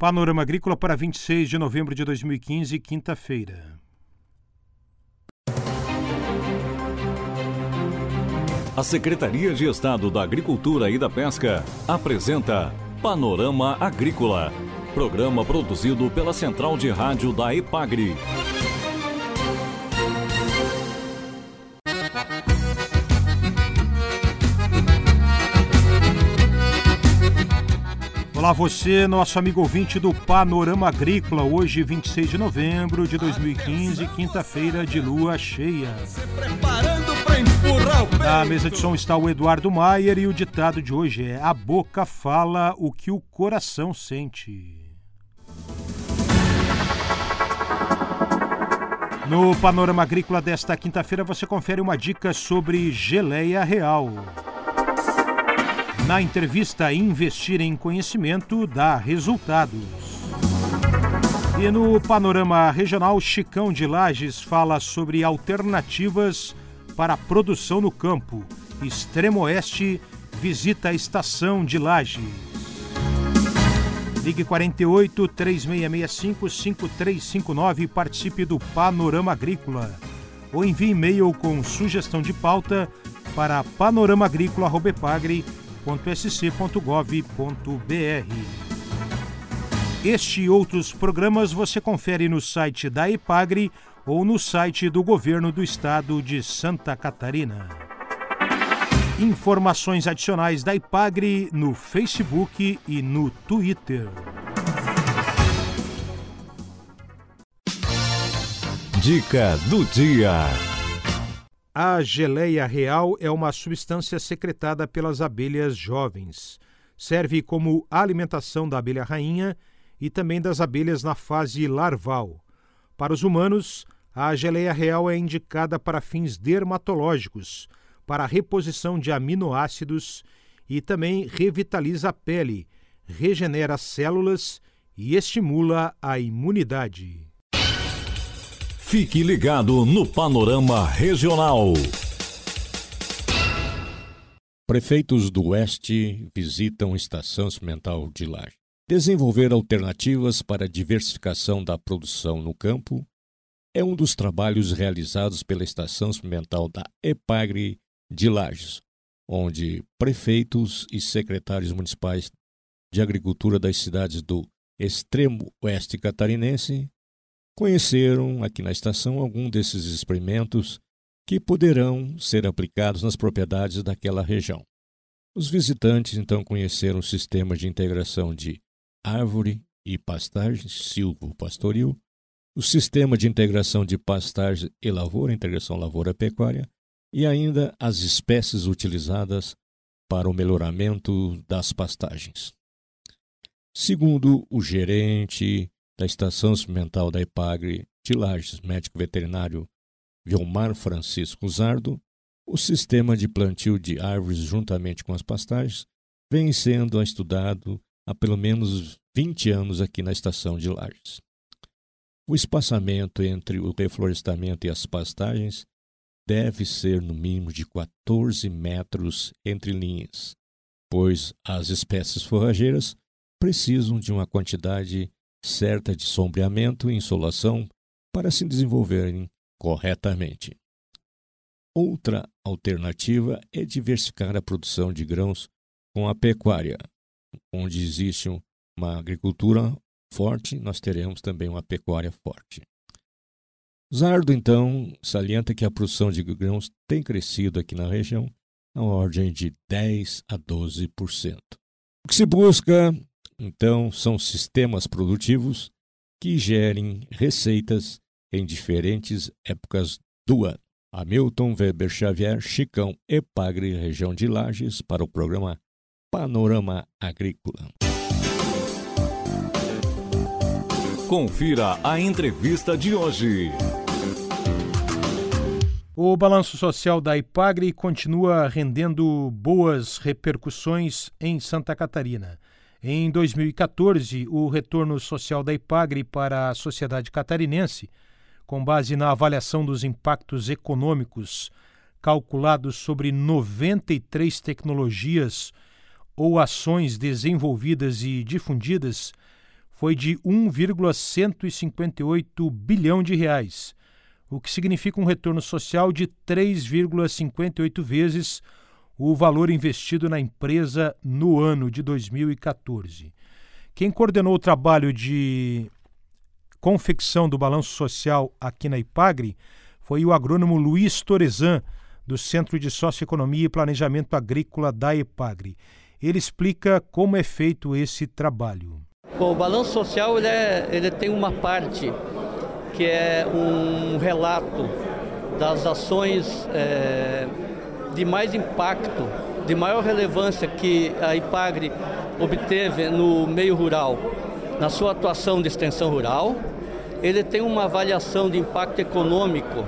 Panorama Agrícola para 26 de novembro de 2015, quinta-feira. A Secretaria de Estado da Agricultura e da Pesca apresenta Panorama Agrícola, programa produzido pela Central de Rádio da EPAGRE. Olá você, nosso amigo ouvinte do Panorama Agrícola, hoje 26 de novembro de 2015, quinta-feira de lua cheia. Na mesa de som está o Eduardo Maier e o ditado de hoje é: a boca fala o que o coração sente. No Panorama Agrícola desta quinta-feira você confere uma dica sobre geleia real. Na entrevista, investir em conhecimento dá resultados. E no Panorama Regional, Chicão de Lages fala sobre alternativas para a produção no campo. Extremo Oeste visita a estação de Lages. Ligue 48 3665 5359 e participe do Panorama Agrícola. Ou envie e-mail com sugestão de pauta para panoramaagrícola@sc.gov.br. Este e outros programas você confere no site da EPAGRE ou no site do Governo do Estado de Santa Catarina. Informações adicionais da EPAGRE no Facebook e no Twitter. Dica do dia. A geleia real é uma substância secretada pelas abelhas jovens. Serve como alimentação da abelha rainha e também das abelhas na fase larval. Para os humanos, a geleia real é indicada para fins dermatológicos, para a reposição de aminoácidos e também revitaliza a pele, regenera células e estimula a imunidade. Fique ligado no Panorama Regional. Prefeitos do Oeste visitam a Estação Experimental de Lages. Desenvolver alternativas para a diversificação da produção no campo é um dos trabalhos realizados pela Estação Experimental da EPAGRE de Lages, onde prefeitos e secretários municipais de agricultura das cidades do extremo oeste catarinense conheceram aqui na estação algum desses experimentos que poderão ser aplicados nas propriedades daquela região. Os visitantes então conheceram o sistema de integração de árvore e pastagem silvopastoril, o sistema de integração de pastagem e lavoura, integração lavoura-pecuária, e ainda as espécies utilizadas para o melhoramento das pastagens. Segundo o gerente da Estação Experimental da EPAGRE de Lages, médico veterinário Vilmar Francisco Zardo, o sistema de plantio de árvores juntamente com as pastagens vem sendo estudado há pelo menos 20 anos aqui na Estação de Lages. O espaçamento entre o reflorestamento e as pastagens deve ser no mínimo de 14 metros entre linhas, pois as espécies forrageiras precisam de uma quantidade certa de sombreamento e insolação para se desenvolverem corretamente. Outra alternativa é diversificar a produção de grãos com a pecuária. Onde existe uma agricultura forte, nós teremos também uma pecuária forte. Zardo, então, salienta que a produção de grãos tem crescido aqui na região na ordem de 10% a 12%. O que se busca, então, são sistemas produtivos que gerem receitas em diferentes épocas do ano. Hamilton Weber Xavier, Chicão, EPAGRE, região de Lages, para o programa Panorama Agrícola. Confira a entrevista de hoje. O balanço social da EPAGRE continua rendendo boas repercussões em Santa Catarina. Em 2014, o retorno social da EPAGRE para a sociedade catarinense, com base na avaliação dos impactos econômicos calculados sobre 93 tecnologias ou ações desenvolvidas e difundidas, foi de 1,158 bilhão de reais, o que significa um retorno social de 3,58 vezes o valor investido na empresa no ano de 2014. Quem coordenou o trabalho de confecção do balanço social aqui na IPAGRE foi o agrônomo Luiz Torezan, do Centro de Socioeconomia e Planejamento Agrícola da IPAGRE. Ele explica como é feito esse trabalho. Bom, o balanço social ele tem uma parte que é um relato das ações de mais impacto, de maior relevância que a IPAGRE obteve no meio rural, na sua atuação de extensão rural. Ele tem uma avaliação de impacto econômico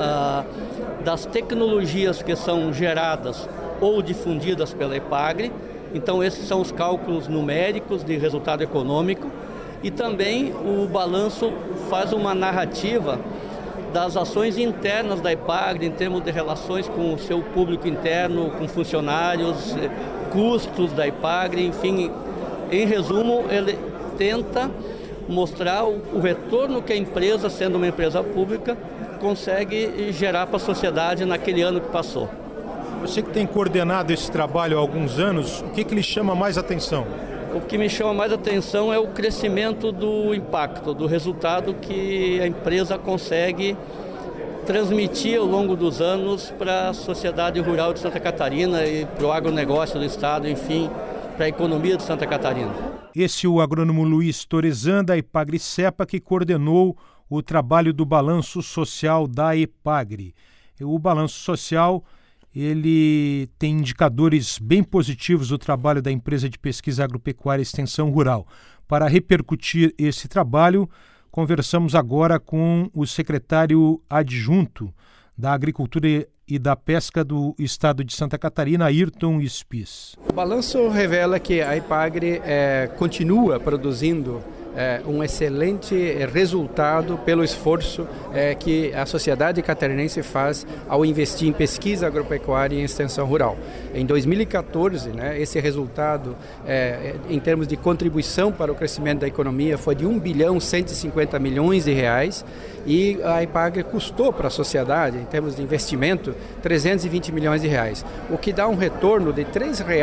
das tecnologias que são geradas ou difundidas pela IPAGRE. Então esses são os cálculos numéricos de resultado econômico, e também o balanço faz uma narrativa das ações internas da IPAGRE em termos de relações com o seu público interno, com funcionários, custos da IPAGRE, enfim, em resumo, ele tenta mostrar o retorno que a empresa, sendo uma empresa pública, consegue gerar para a sociedade naquele ano que passou. Você que tem coordenado esse trabalho há alguns anos, o que lhe chama mais atenção? O que me chama mais atenção é o crescimento do impacto, do resultado que a empresa consegue transmitir ao longo dos anos para a sociedade rural de Santa Catarina e para o agronegócio do estado, enfim, para a economia de Santa Catarina. Esse é o agrônomo Luiz Torezan, da IPAGRE-CEPA, que coordenou o trabalho do balanço social da IPAGRE. O balanço social, ele tem indicadores bem positivos do trabalho da empresa de pesquisa agropecuária e extensão rural. Para repercutir esse trabalho, conversamos agora com o secretário adjunto da Agricultura e da Pesca do Estado de Santa Catarina, Ayrton Spies. O balanço revela que a IPAGRE continua produzindo um excelente resultado pelo esforço que a sociedade catarinense faz ao investir em pesquisa agropecuária e em extensão rural. Em 2014, esse resultado, em termos de contribuição para o crescimento da economia, foi de 1,150 bilhão de reais, e a IPAGRE custou para a sociedade, em termos de investimento, 320 milhões de reais, o que dá um retorno de R$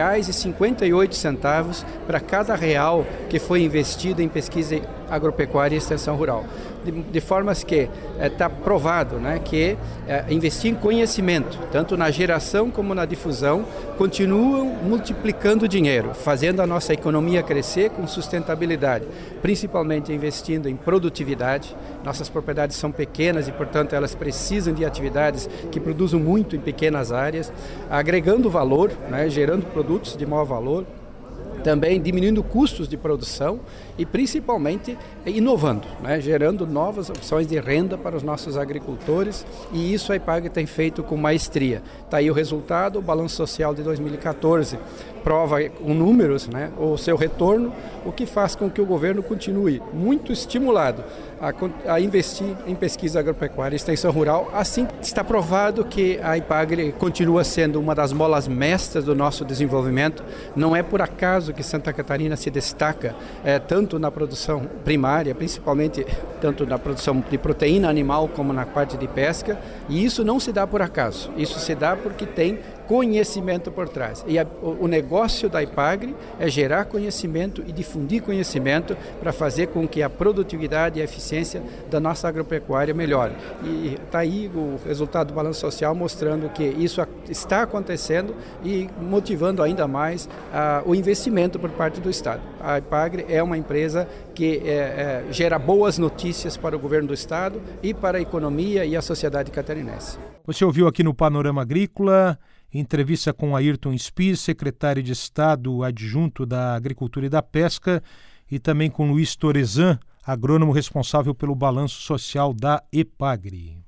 3,58 para cada real que foi investido em pesquisa agropecuária e extensão rural. De formas que está provado que investir em conhecimento, tanto na geração como na difusão, continuam multiplicando dinheiro, fazendo a nossa economia crescer com sustentabilidade, principalmente investindo em produtividade. Nossas propriedades são pequenas e, portanto, elas precisam de atividades que produzam muito em pequenas áreas, agregando valor, gerando produtos de maior valor, também diminuindo custos de produção e principalmente inovando, gerando novas opções de renda para os nossos agricultores, e isso a IPAGRE tem feito com maestria. Está aí o resultado, o balanço social de 2014 prova com números o seu retorno, o que faz com que o governo continue muito estimulado a investir em pesquisa agropecuária e extensão rural. Assim, está provado que a IPAGRE continua sendo uma das molas mestras do nosso desenvolvimento. Não é por acaso que Santa Catarina se destaca tanto na produção primária, principalmente tanto na produção de proteína animal como na parte de pesca, e isso não se dá por acaso, isso se dá porque tem conhecimento por trás. E o negócio da IPAGRE é gerar conhecimento e difundir conhecimento para fazer com que a produtividade e a eficiência da nossa agropecuária melhore. E está aí o resultado do balanço social mostrando que isso está acontecendo e motivando ainda mais o investimento por parte do Estado. A IPAGRE é uma empresa que gera boas notícias para o governo do Estado e para a economia e a sociedade catarinense. Você ouviu aqui no Panorama Agrícola entrevista com Ayrton Spies, secretário de Estado adjunto da Agricultura e da Pesca, e também com Luiz Torezan, agrônomo responsável pelo balanço social da IPAGRE.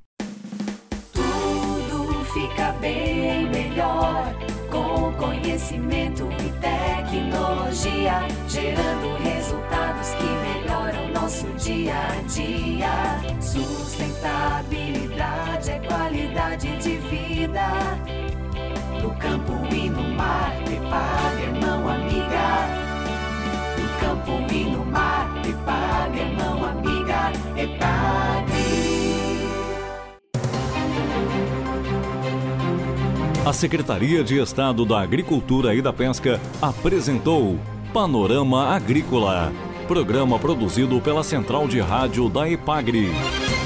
Tudo fica bem melhor com conhecimento e tecnologia, gerando resultados que melhoram nosso dia a dia. Sustentabilidade é qualidade de vida. No campo e no mar, IPAGRE é mão amiga. No campo e no mar, IPAGRE A Secretaria de Estado da Agricultura e da Pesca apresentou Panorama Agrícola, programa produzido pela Central de Rádio da EPAGRE.